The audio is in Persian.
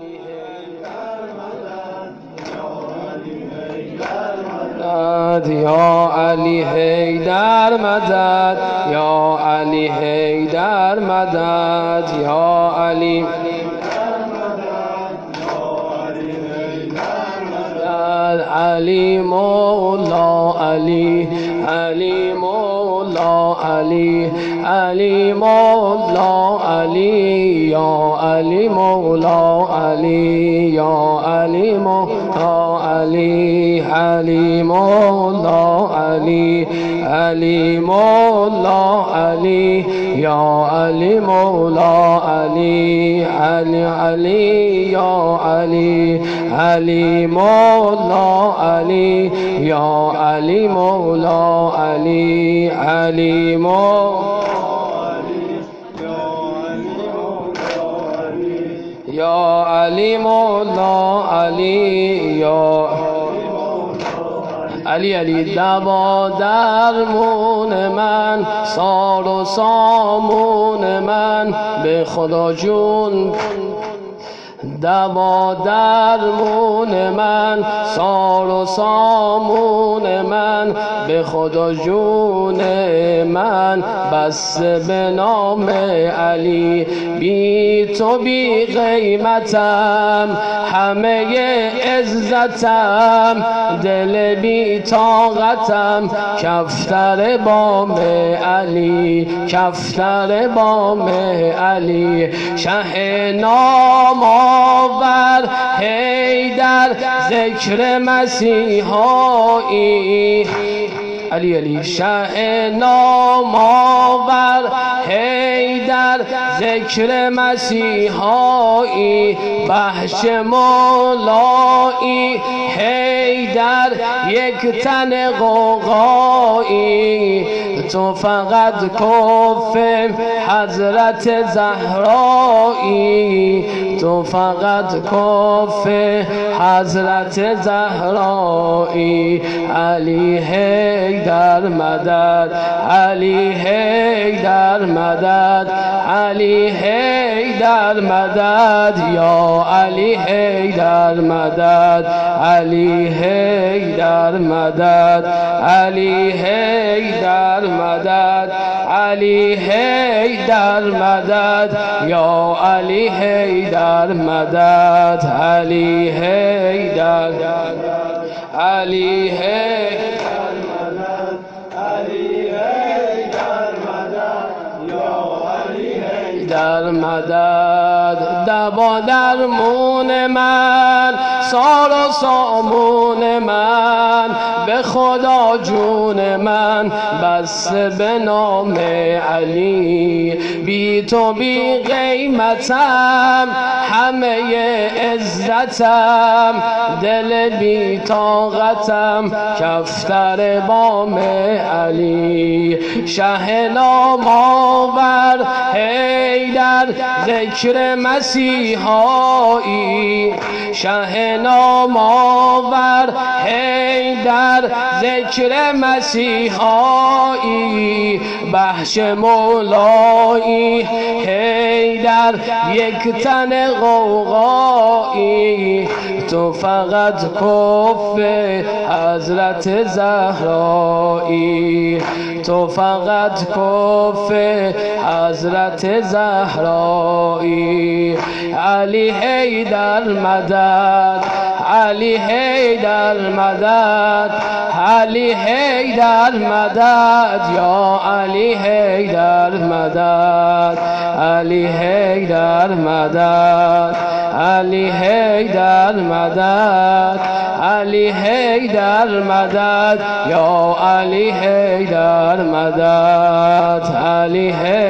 یا علی حیدر مدد یا علی حیدر مدد یا علی علی مولا علی علی مولا علی علی مولا علی یا علی مولا علی یا علی مولا علی علی مولا علی علی مولا علی یا علی مولا علی علی علی یا علی علی مولا علی یا علی مولا علی علی مولا یا علی مولا علی یا علی علی دوا درمون من سار و سامون من به خدا جون دوا درمون من سار و سامون من به خدا جون من بس به نام علی بی تو بی قیمتم همه عزتم دل بی طاقتم کفتر بام علی کفتر بام علی شه نام آور حیدر ذکر مسیحایی علی علی شه نام آور حیدر ذکر مسیحایی بخش مولایی حیدر یک تن غوغایی تو فقط کف حضرت زهرایی تو فقط کف حضرت زهرایی علی حیدر مدد علی حیدر مدد علی حیدر مدد یا علی حیدر مدد علی حیدر مدد علی حیدر مدد علی حیدر مدد یا علی حیدر مدد علی حیدر علی حیدر مدد علی حیدر مدد یا علی حیدر مدد دوا درمون من سار و سامون من به خدا جون من بس به نام علی بی تو بی قیمتم همه عزتم دل بی طاقتم کفتر بام علی شه نام آور حیدر ذکر مسیحایی شه نام آور حیدر ذکر مسیحایی بخش مولایی حیدر یک تن غوغایی تو فقط کف حضرت زهرایی تو فقط کف حضرت زهرایی علی حیدر مدد علی حیدر مدد علی حیدر مدد یا علی حیدر مدد علی حیدر مدد علی حیدر مدد علی حیدر مدد یا علی حیدر مدد علی